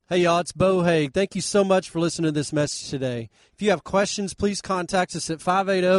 Hey, y'all, it's Bo Haig. Thank you so much for listening to this message today. If you have questions, please contact us at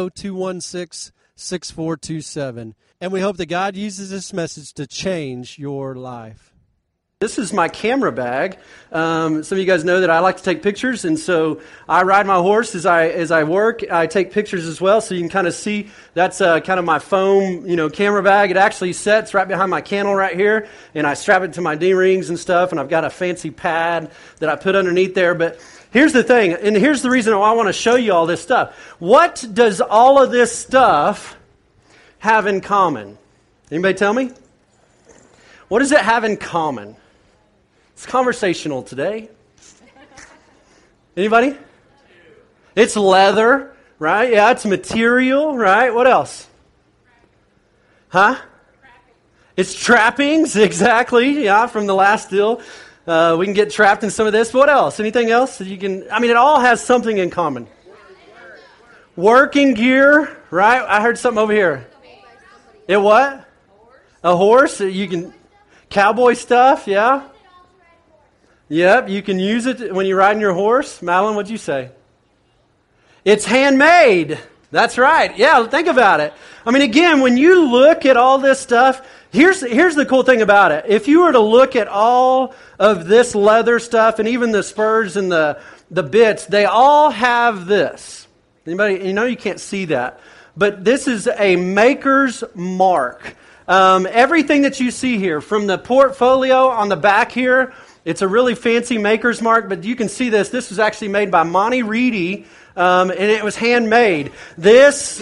580-216-6427. And we hope that God uses this message to change your life. This is my camera bag. Some of you guys know that I like to take pictures, and so I ride my horse as I work. I take pictures as well, so you can kind of see that's kind of my foam, camera bag. It actually sets right behind my cantle right here, and I strap it to my D-rings and stuff, and I've got a fancy pad that I put underneath there. But here's the thing, and here's the reason why I want to show you all this stuff. What does all of this stuff have in common? Anybody tell me? What does it have in common? It's conversational today. Anybody? It's leather, right? Yeah, it's material, right? What else? Huh? It's trappings, exactly. Yeah, from the last deal. We can get trapped in some of this. But what else? Anything else that you can? It all has something in common. Working gear, right? I heard something over here. It what? A horse. You can cowboy stuff, yeah. Yep, you can use it when you're riding your horse. Madeline, what'd you say? It's handmade. That's right. Yeah, think about it. Again, when you look at all this stuff, here's the cool thing about it. If you were to look at all of this leather stuff and even the spurs and the bits, they all have this. Anybody, you can't see that. But this is a maker's mark. Everything that you see here, from the portfolio on the back here, it's a really fancy maker's mark, but you can see this. This was actually made by Monty Reedy, and it was handmade. This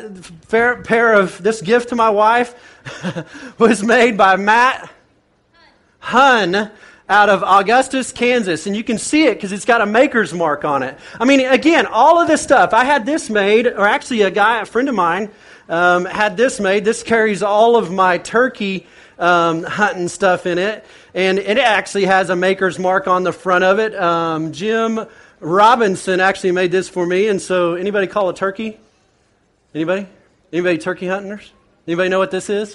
this gift to my wife was made by Matt Hunn out of Augustus, Kansas, and you can see it because it's got a maker's mark on it. Again, all of this stuff. I had this made, or actually a friend of mine, had this made. This carries all of my turkey hunting stuff in it, and it actually has a maker's mark on the front of it. Jim Robinson actually made this for me, and so anybody call a turkey? Anybody? Anybody turkey hunters? Anybody know what this is?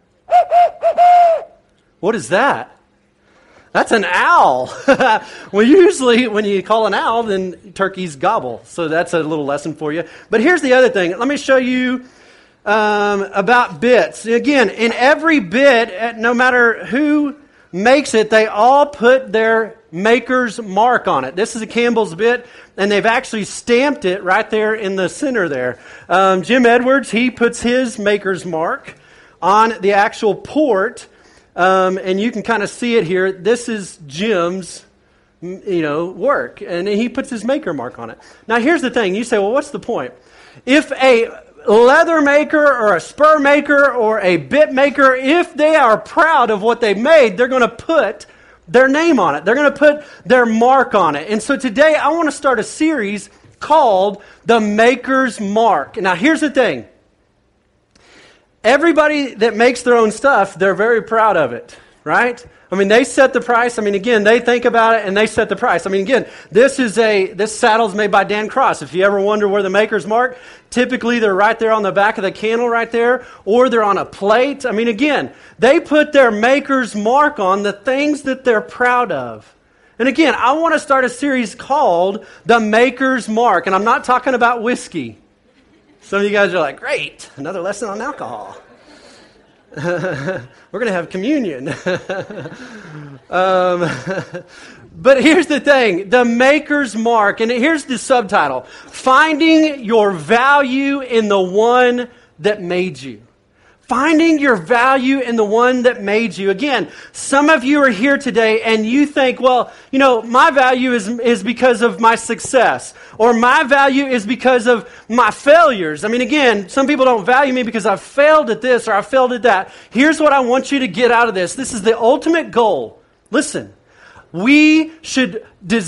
What is that? That's an owl. Well, usually when you call an owl, then turkeys gobble. So that's a little lesson for you. But here's the other thing. Let me show you about bits. Again, in every bit, no matter who makes it, they all put their maker's mark on it. This is a Campbell's bit, and they've actually stamped it right there in the center there. Jim Edwards, he puts his maker's mark on the actual port, and you can kind of see it here. This is Jim's work, and he puts his maker mark on it. Now, here's the thing. You say, well, what's the point? If a leather maker or a spur maker or a bit maker, if they are proud of what they made, they're going to put their name on it. They're going to put their mark on it. And so today I want to start a series called The Maker's Mark. Now here's the thing. Everybody that makes their own stuff, they're very proud of it, right? They set the price. Again, they think about it and they set the price. Again, this saddle's made by Dan Cross. If you ever wonder where the maker's mark, typically they're right there on the back of the cantle right there, or they're on a plate. Again, they put their maker's mark on the things that they're proud of. And again, I want to start a series called The Maker's Mark, and I'm not talking about whiskey. Some of you guys are like, great, another lesson on alcohol. We're going to have communion. But here's the thing, the maker's mark, and here's the subtitle, Finding Your Value in the One That Made You. Finding your value in the one that made you. Again, some of you are here today and you think, well, my value is because of my success, or my value is because of my failures. Again, some people don't value me because I've failed at this or I've failed at that. Here's what I want you to get out of this. This is the ultimate goal. Listen, we should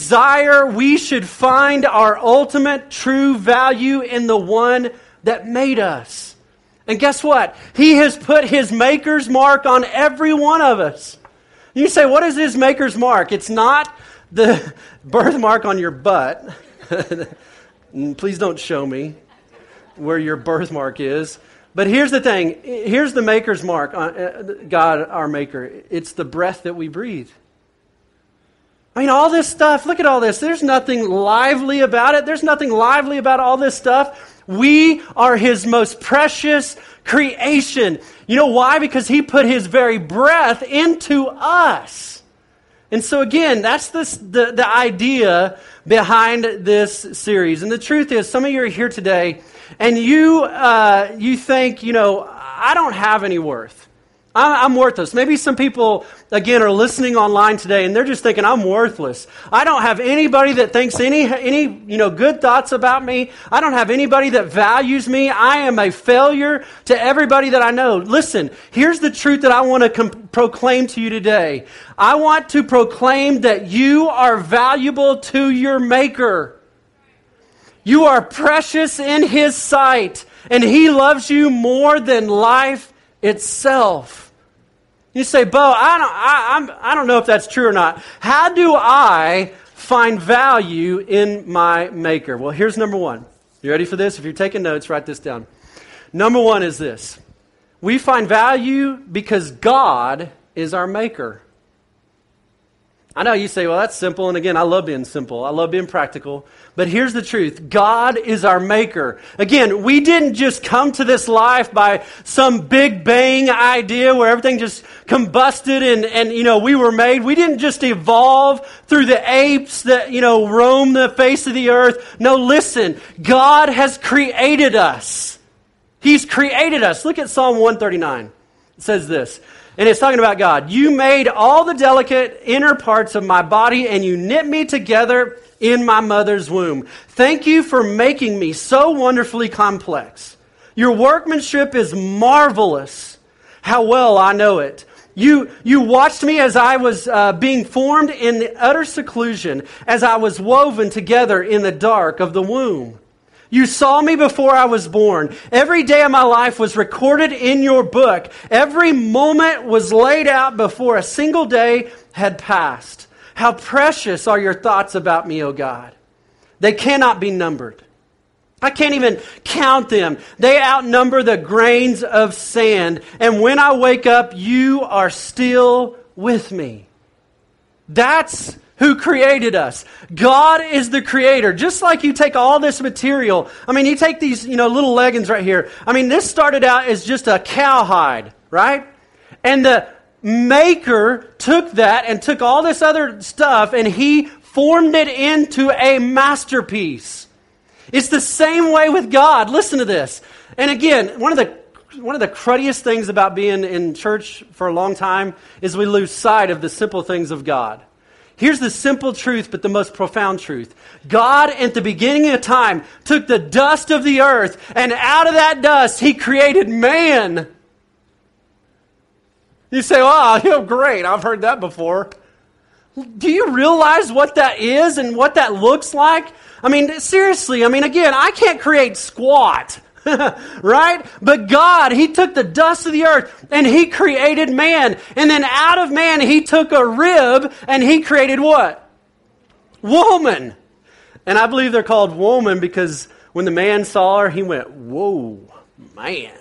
find our ultimate true value in the one that made us. And guess what? He has put his maker's mark on every one of us. You say, what is his maker's mark? It's not the birthmark on your butt. Please don't show me where your birthmark is. But here's the thing. Here's the maker's mark on God, our maker. It's the breath that we breathe. I mean, all this stuff, look at all this. There's nothing lively about it. There's nothing lively about all this stuff. We are His most precious creation. You know why? Because He put His very breath into us. And so again, that's the idea behind this series. And the truth is, some of you are here today, and you think, I don't have any worth. I'm worthless. Maybe some people, again, are listening online today and they're just thinking, I'm worthless. I don't have anybody that thinks any good thoughts about me. I don't have anybody that values me. I am a failure to everybody that I know. Listen, here's the truth that I want to proclaim to you today. I want to proclaim that you are valuable to your Maker. You are precious in His sight, and He loves you more than life itself. You say, Bo, I don't know if that's true or not. How do I find value in my Maker? Well, here's number one. You ready for this? If you're taking notes, write this down. Number one is this. We find value because God is our Maker. I know you say, well, that's simple. And again, I love being simple. I love being practical. But here's the truth. God is our Maker. Again, we didn't just come to this life by some big bang idea where everything just combusted and we were made. We didn't just evolve through the apes that, roam the face of the earth. No, listen. God has created us. He's created us. Look at Psalm 139. It says this. And it's talking about God. You made all the delicate inner parts of my body, and you knit me together in my mother's womb. Thank you for making me so wonderfully complex. Your workmanship is marvelous. How well I know it. You watched me as I was being formed in the utter seclusion, as I was woven together in the dark of the womb. You saw me before I was born. Every day of my life was recorded in your book. Every moment was laid out before a single day had passed. How precious are your thoughts about me, O God. They cannot be numbered. I can't even count them. They outnumber the grains of sand. And when I wake up, you are still with me. That's who created us. God is the creator. Just like you take all this material. I mean, you take these, little leggings right here. I mean, this started out as just a cowhide, right? And the Maker took that and took all this other stuff and He formed it into a masterpiece. It's the same way with God. Listen to this. And again, one of the cruddiest things about being in church for a long time is we lose sight of the simple things of God. Here's the simple truth, but the most profound truth. God, at the beginning of time, took the dust of the earth, and out of that dust, He created man. You say, wow, great, I've heard that before. Do you realize what that is and what that looks like? I mean, seriously, again, I can't create squat. Right? But God, He took the dust of the earth and He created man. And then out of man, He took a rib and He created what? Woman. And I believe they're called woman because when the man saw her, he went, whoa, man.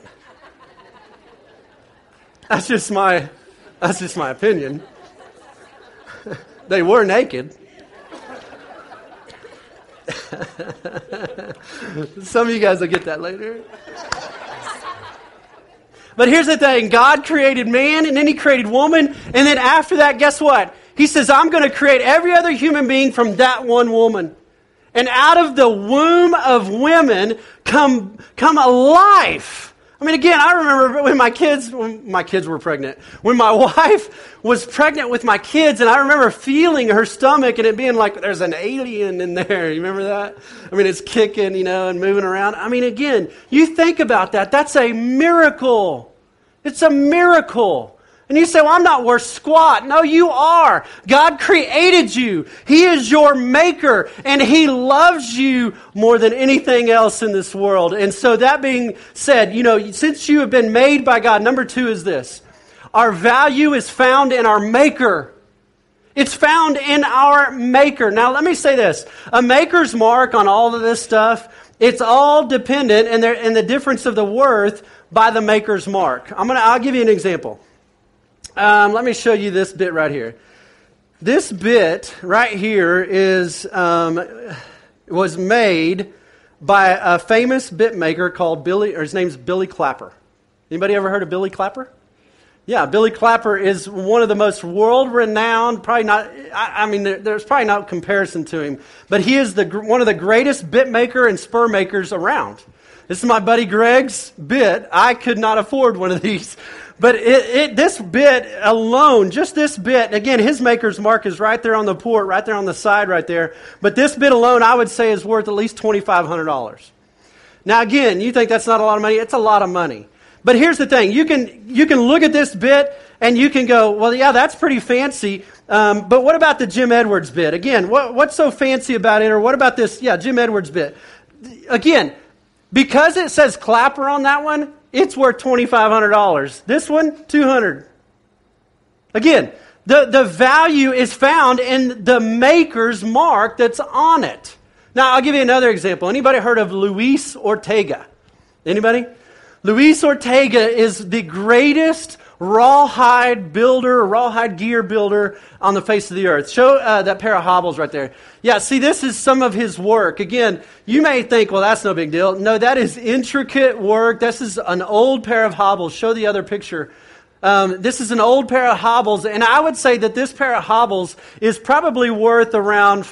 That's just my opinion. They were naked. Some of you guys will get that later. But here's the thing. God created man, and then He created woman. And then after that, guess what? He says, I'm going to create every other human being from that one woman. And out of the womb of women come a life. Again, I remember when my kids were pregnant. When my wife was pregnant with my kids, and I remember feeling her stomach and it being like there's an alien in there. You remember that? It's kicking, and moving around. Again, you think about that. That's a miracle. It's a miracle. And you say, well, I'm not worth squat. No, you are. God created you. He is your Maker, and He loves you more than anything else in this world. And so that being said, since you have been made by God, number 2 is this. Our value is found in our Maker. It's found in our Maker. Now, let me say this. A maker's mark on all of this stuff, it's all dependent and the difference of the worth by the maker's mark. I'll give you an example. Let me show you this bit right here. This bit right here was made by a famous bit maker called his name's Billy Clapper. Anybody ever heard of Billy Clapper? Yeah, Billy Clapper is one of the most world-renowned, probably not, there's probably not comparison to him, but he is one of the greatest bit maker and spur makers around. This is my buddy Greg's bit. I could not afford one of these. But this bit alone, just this bit, again, his maker's mark is right there on the port, right there on the side right there. But this bit alone, I would say, is worth at least $2,500. Now, again, you think that's not a lot of money. It's a lot of money. But here's the thing. You can look at this bit and you can go, well, yeah, that's pretty fancy. But what about the Jim Edwards bit? Again, what's so fancy about it? Or what about this, Jim Edwards bit? Again, because it says Clapper on that one, it's worth $2,500. This one, $200. Again, the value is found in the maker's mark that's on it. Now, I'll give you another example. Anybody heard of Luis Ortega? Anybody? Luis Ortega is the greatest rawhide builder, rawhide gear builder on the face of the earth. Show that pair of hobbles right there. Yeah, see, this is some of his work. Again, you may think, well, that's no big deal. No, that is intricate work. This is an old pair of hobbles. Show the other picture. This is an old pair of hobbles, and I would say that this pair of hobbles is probably worth around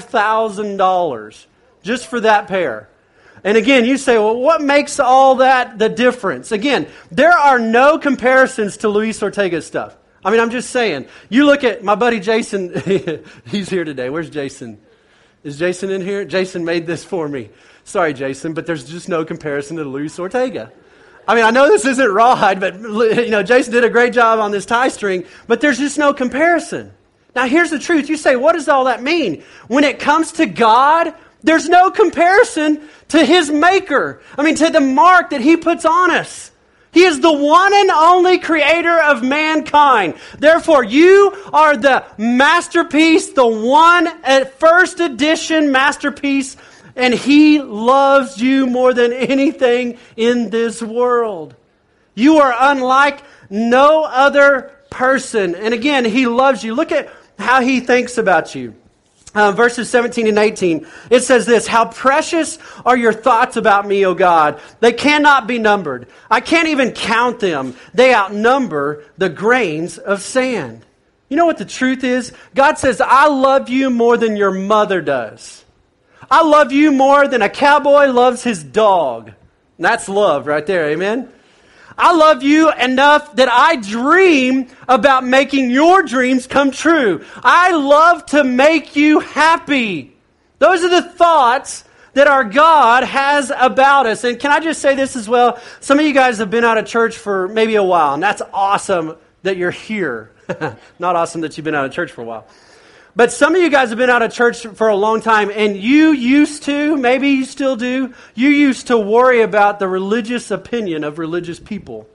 $5,000 just for that pair. And again, you say, well, what makes all that the difference? Again, there are no comparisons to Luis Ortega's stuff. I mean, I'm just saying. You look at my buddy Jason. He's here today. Where's Jason? Is Jason in here? Jason made this for me. Sorry, Jason, but there's just no comparison to Luis Ortega. I mean, I know this isn't rawhide, but Jason did a great job on this tie string, but there's just no comparison. Now, here's the truth. You say, what does all that mean? When it comes to God, there's no comparison to His maker. I mean, to the mark that He puts on us. He is the one and only creator of mankind. Therefore, you are the masterpiece, the one at first edition masterpiece, and He loves you more than anything in this world. You are unlike no other person. And again, He loves you. Look at how He thinks about you. Verses 17 and 18, it says this, how precious are your thoughts about me, O God. They cannot be numbered. I can't even count them. They outnumber the grains of sand. You know what the truth is? God says, I love you more than your mother does. I love you more than a cowboy loves his dog. And that's love right there, amen? I love you enough that I dream about making your dreams come true. I love to make you happy. Those are the thoughts that our God has about us. And can I just say this as well? Some of you guys have been out of church for maybe a while, and that's awesome that you're here. Not awesome that you've been out of church for a while. But some of you guys have been out of church for a long time, and you used to, maybe you still do, you used to worry about the religious opinion of religious people.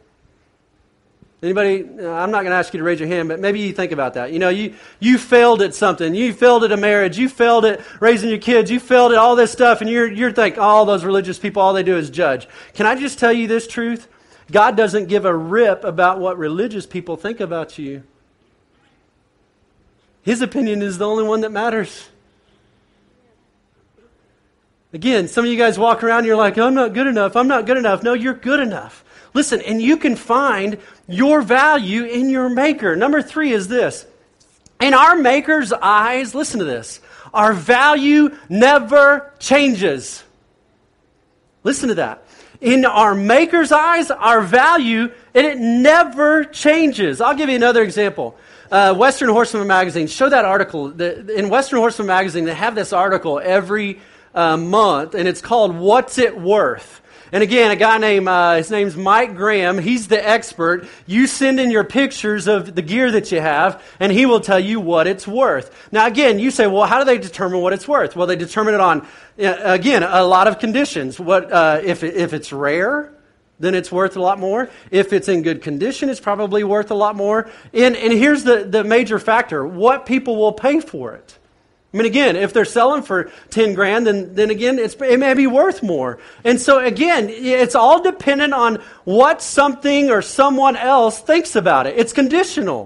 Anybody, I'm not going to ask you to raise your hand, but maybe you think about that. You failed at something. You failed at a marriage. You failed at raising your kids. You failed at all this stuff, and you're thinking, all those religious people, all they do is judge. Can I just tell you this truth? God doesn't give a rip about what religious people think about you. His opinion is the only one that matters. Again, some of you guys walk around and you're like, I'm not good enough. I'm not good enough. No, you're good enough. Listen, and you can find your value in your Maker. Number 3 is this. In our Maker's eyes, listen to this, our value never changes. Listen to that. In our Maker's eyes, our value, and it never changes. I'll give you another example. Western Horseman Magazine, show that article. In Western Horseman Magazine, they have this article every month, and it's called What's It Worth? And again, a guy named, his name's Mike Graham, he's the expert. You send in your pictures of the gear that you have, and he will tell you what it's worth. Now again, you say, well, how do they determine what it's worth? Well, they determine it on, again, a lot of conditions. What if it's rare? Then it's worth a lot more. If it's in good condition, it's probably worth a lot more. And here's the major factor, what people will pay for it. I mean, again, if they're selling for 10 grand, then again, it may be worth more. And so again, it's all dependent on what something or someone else thinks about it. It's conditional.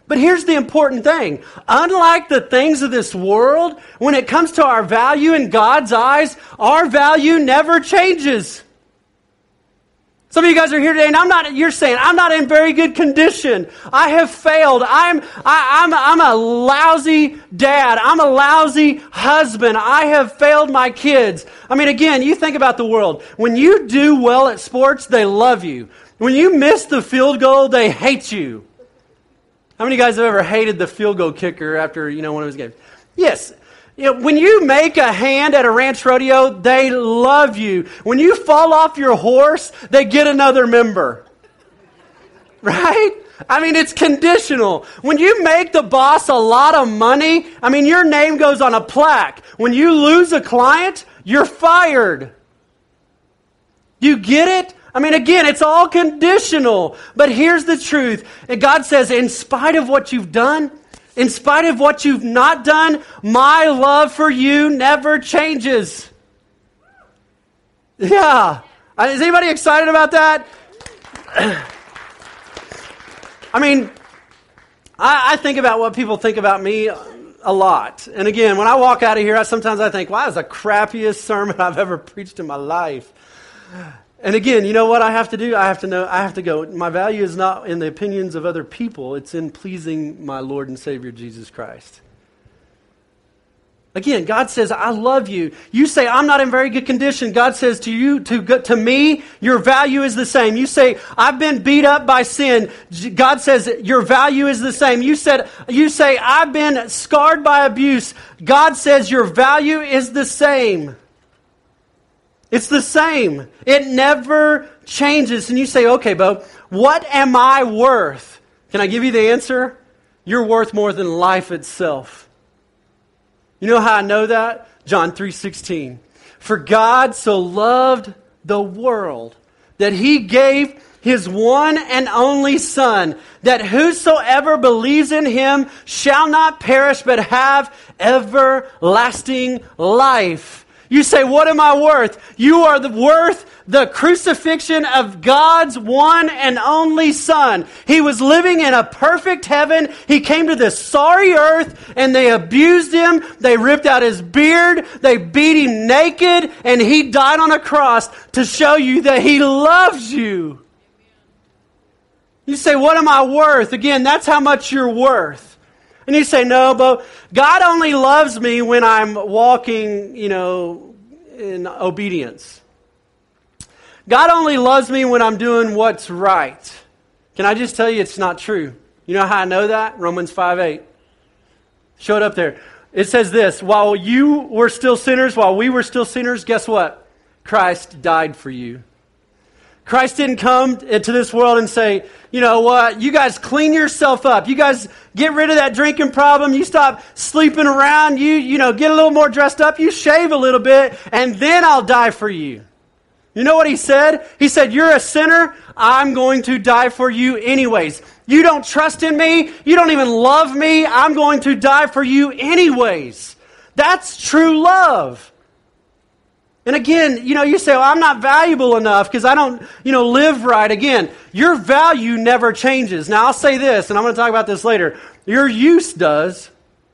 But here's the important thing. Unlike the things of this world, when it comes to our value in God's eyes, our value never changes. Some of you guys are here today and you're saying, I'm not in very good condition. I have failed. I'm a lousy dad. I'm a lousy husband. I have failed my kids. I mean, again, you think about the world. When you do well at sports, they love you. When you miss the field goal, they hate you. How many of you guys have ever hated the field goal kicker after, one of his games? Yes. When you make a hand at a ranch rodeo, they love you. When you fall off your horse, they get another member. Right? I mean, it's conditional. When you make the boss a lot of money, your name goes on a plaque. When you lose a client, you're fired. You get it? Again, it's all conditional. But here's the truth. And God says, in spite of what you've done, in spite of what you've not done, my love for you never changes. Yeah. Is anybody excited about that? I think about what people think about me a lot. And again, when I walk out of here, sometimes I think, wow, that was the crappiest sermon I've ever preached in my life. And again, you know what I have to do? I have to go. My value is not in the opinions of other people. It's in pleasing my Lord and Savior, Jesus Christ. Again, God says, I love you. You say, I'm not in very good condition. God says to you, to me, your value is the same. You say, I've been beat up by sin. God says, your value is the same. You say, I've been scarred by abuse. God says, your value is the same. It's the same. It never changes. And you say, okay, Bo, what am I worth? Can I give you the answer? You're worth more than life itself. You know how I know that? John 3:16. For God so loved the world that He gave His one and only Son, that whosoever believes in Him shall not perish but have everlasting life. You say, what am I worth? You are worth the crucifixion of God's one and only Son. He was living in a perfect heaven. He came to this sorry earth and they abused Him. They ripped out His beard. They beat Him naked and He died on a cross to show you that He loves you. You say, what am I worth? Again, that's how much you're worth. And you say, no, but God only loves me when I'm walking, in obedience. God only loves me when I'm doing what's right. Can I just tell you it's not true? You know how I know that? Romans 5:8. Show it up there. It says this, while we were still sinners, guess what? Christ died for you. Christ didn't come into this world and say, you know what, you guys clean yourself up. You guys get rid of that drinking problem. You stop sleeping around. You get a little more dressed up. You shave a little bit, and then I'll die for you. You know what He said? He said, you're a sinner. I'm going to die for you anyways. You don't trust in me. You don't even love me. I'm going to die for you anyways. That's true love. And again, you say, well, I'm not valuable enough because I don't, live right. Again, your value never changes. Now, I'll say this, and I'm going to talk about this later. Your use does.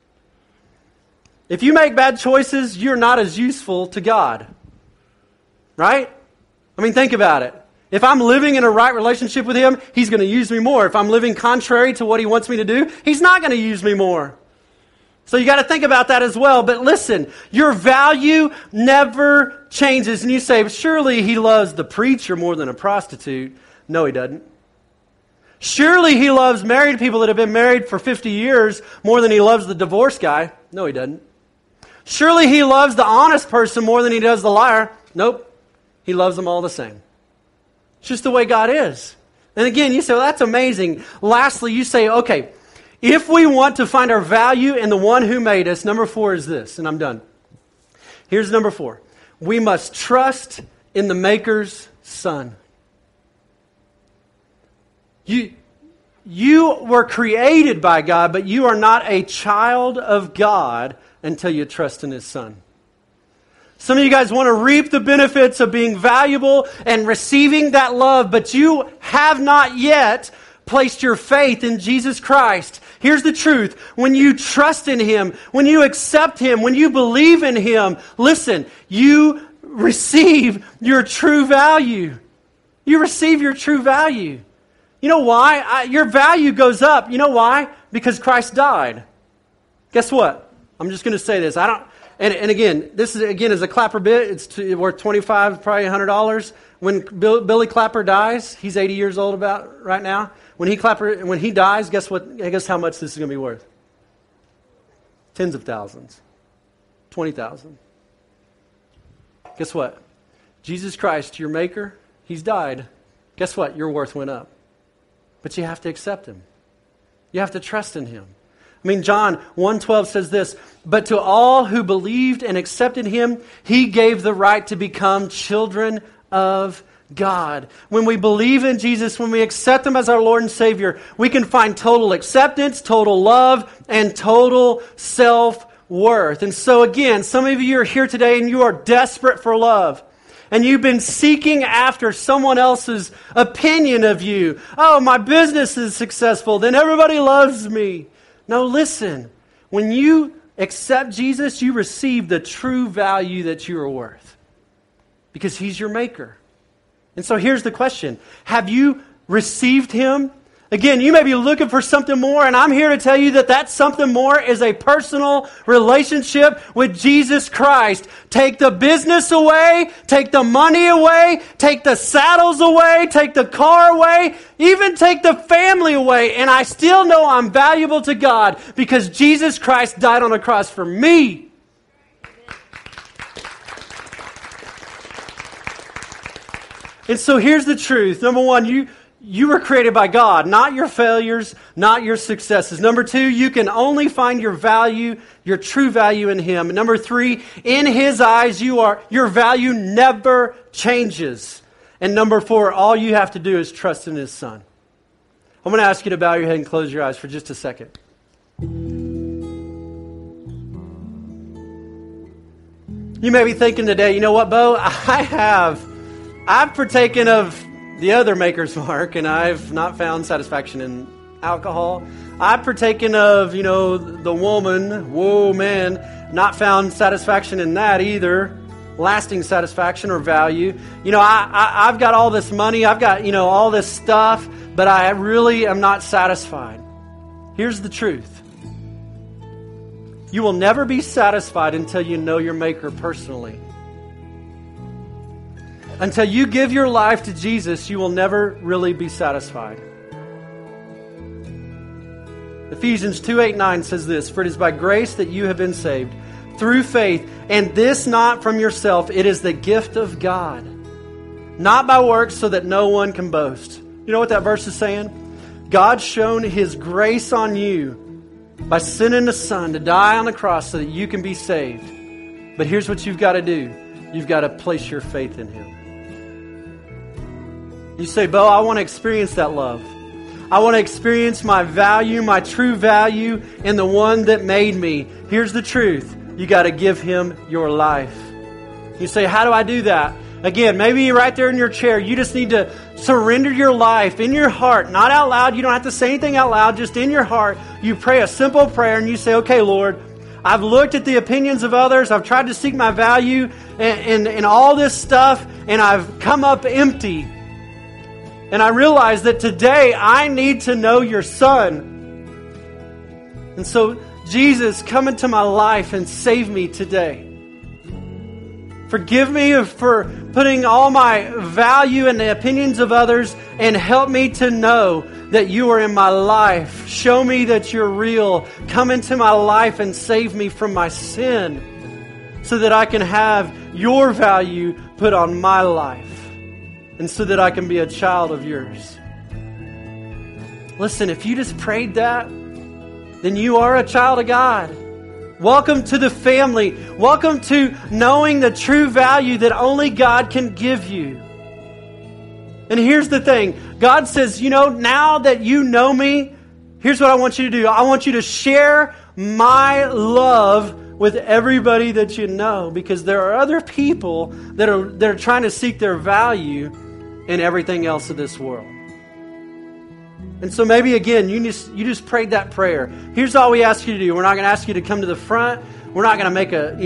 If you make bad choices, you're not as useful to God. Right? Think about it. If I'm living in a right relationship with Him, He's going to use me more. If I'm living contrary to what He wants me to do, He's not going to use me more. So you got to think about that as well. But listen, your value never changes. And you say, surely He loves the preacher more than a prostitute. No, He doesn't. Surely He loves married people that have been married for 50 years more than He loves the divorced guy. No, He doesn't. Surely He loves the honest person more than He does the liar. Nope. He loves them all the same. It's just the way God is. And again, you say, well, that's amazing. Lastly, you say, okay, if we want to find our value in the one who made us, number 4 is this, and I'm done. Here's number 4. We must trust in the Maker's Son. You were created by God, but you are not a child of God until you trust in His Son. Some of you guys want to reap the benefits of being valuable and receiving that love, but you have not yet placed your faith in Jesus Christ. Here's the truth. When you trust in Him, when you accept Him, when you believe in Him, listen, you receive your true value. You receive your true value. You know why? Your value goes up. You know why? Because Christ died. Guess what? I'm just going to say this. And again, this is a Clapper bit. It's worth $25, probably $100. When Billy Clapper dies, he's 80 years old about right now. When he dies, guess what? Guess how much this is going to be worth? Tens of thousands, 20,000. Guess what? Jesus Christ, your Maker, He's died. Guess what? Your worth went up. But you have to accept Him. You have to trust in Him. I mean, John 1:12 says this, but to all who believed and accepted Him, He gave the right to become children of God. When we believe in Jesus, when we accept Him as our Lord and Savior, we can find total acceptance, total love, and total self-worth. And so again, some of you are here today and you are desperate for love. And you've been seeking after someone else's opinion of you. Oh, my business is successful, then everybody loves me. No, listen. When you accept Jesus, you receive the true value that you are worth. Because He's your Maker. And so here's the question. Have you received Him? Again, you may be looking for something more, and I'm here to tell you that something more is a personal relationship with Jesus Christ. Take the business away, take the money away, take the saddles away, take the car away, even take the family away, and I still know I'm valuable to God because Jesus Christ died on the cross for me. And so here's the truth. Number one, you were created by God, not your failures, not your successes. Number two, you can only find your value, your true value in Him. And number three, in His eyes, your value never changes. And number four, all you have to do is trust in His Son. I'm going to ask you to bow your head and close your eyes for just a second. You may be thinking today, you know what, Bo? I've partaken of the other Maker's Mark, and I've not found satisfaction in alcohol. I've partaken of, the woman, not found satisfaction in that either. Lasting satisfaction or value. I've got all this money, I've got, all this stuff, but I really am not satisfied. Here's the truth. You will never be satisfied until you know your Maker personally. Until you give your life to Jesus, you will never really be satisfied. Ephesians 2:8-9 says this, for it is by grace that you have been saved, through faith, and this not from yourself, it is the gift of God, not by works so that no one can boast. You know what that verse is saying? God's shown His grace on you by sending the Son to die on the cross so that you can be saved. But here's what you've got to do. You've got to place your faith in Him. You say, Bo, I want to experience that love. I want to experience my value, my true value in the one that made me. Here's the truth. You got to give Him your life. You say, how do I do that? Again, maybe you're right there in your chair. You just need to surrender your life in your heart. Not out loud. You don't have to say anything out loud. Just in your heart. You pray a simple prayer and you say, okay, Lord, I've looked at the opinions of others. I've tried to seek my value in all this stuff, and I've come up empty. And I realize that today I need to know your Son. And so, Jesus, come into my life and save me today. Forgive me for putting all my value in the opinions of others, and help me to know that you are in my life. Show me that you're real. Come into my life and save me from my sin so that I can have your value put on my life. And so that I can be a child of yours. Listen, if you just prayed that, then you are a child of God. Welcome to the family. Welcome to knowing the true value that only God can give you. And here's the thing. God says, now that you know me, here's what I want you to do. I want you to share my love with everybody that you know, because there are other people that are trying to seek their value in everything else of this world. And so maybe, again, you just prayed that prayer. Here's all we ask you to do. We're not going to ask you to come to the front. We're not going to make a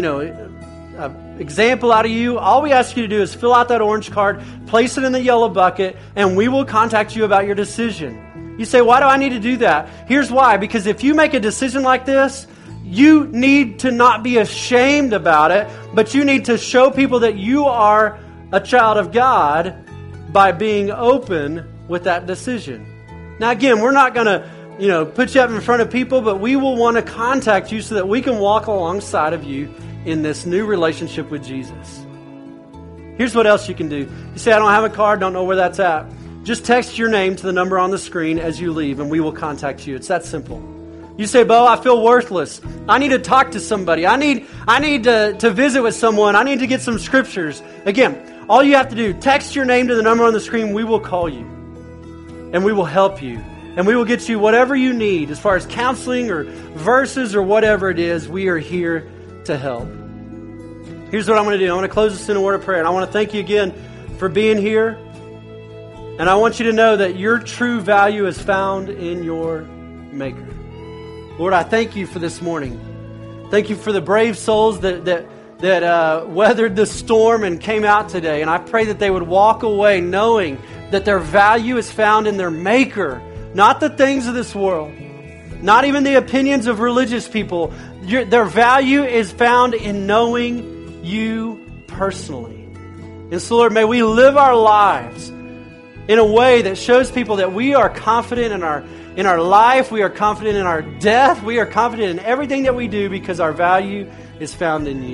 example out of you. All we ask you to do is fill out that orange card, place it in the yellow bucket, and we will contact you about your decision. You say, why do I need to do that? Here's why. Because if you make a decision like this, you need to not be ashamed about it, but you need to show people that you are a child of God by being open with that decision. Now, again, we're not going to, put you up in front of people, but we will want to contact you so that we can walk alongside of you in this new relationship with Jesus. Here's what else you can do. You say, I don't have a card, don't know where that's at. Just text your name to the number on the screen as you leave, and we will contact you. It's that simple. You say, Bo, I feel worthless. I need to talk to somebody. I need to visit with someone. I need to get some scriptures. Again, all you have to do, text your name to the number on the screen. We will call you. And we will help you. And we will get you whatever you need as far as counseling or verses or whatever it is. We are here to help. Here's what I'm going to do. I want to close this in a word of prayer. And I want to thank you again for being here. And I want you to know that your true value is found in your Maker. Lord, I thank you for this morning. Thank you for the brave souls that weathered the storm and came out today. And I pray that they would walk away knowing that their value is found in their Maker, not the things of this world, not even the opinions of religious people. Their value is found in knowing you personally. And so, Lord, may we live our lives in a way that shows people that we are confident in our life, we are confident in our death, we are confident in everything that we do because our value is found in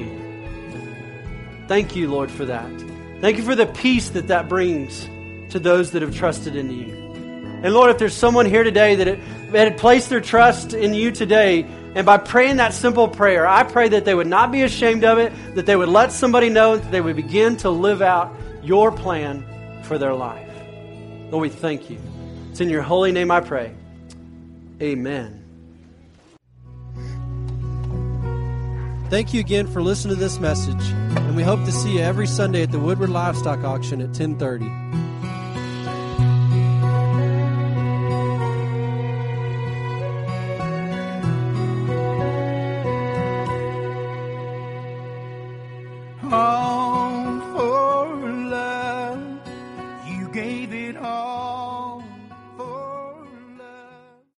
you. Thank you, Lord, for that. Thank you for the peace that brings to those that have trusted in you. And Lord, if there's someone here today that had placed their trust in you today, and by praying that simple prayer, I pray that they would not be ashamed of it, that they would let somebody know, that they would begin to live out your plan for their life. Lord, we thank you. It's in your holy name I pray. Amen. Thank you again for listening to this message, and we hope to see you every Sunday at the Woodward Livestock Auction at 10:30. Oh.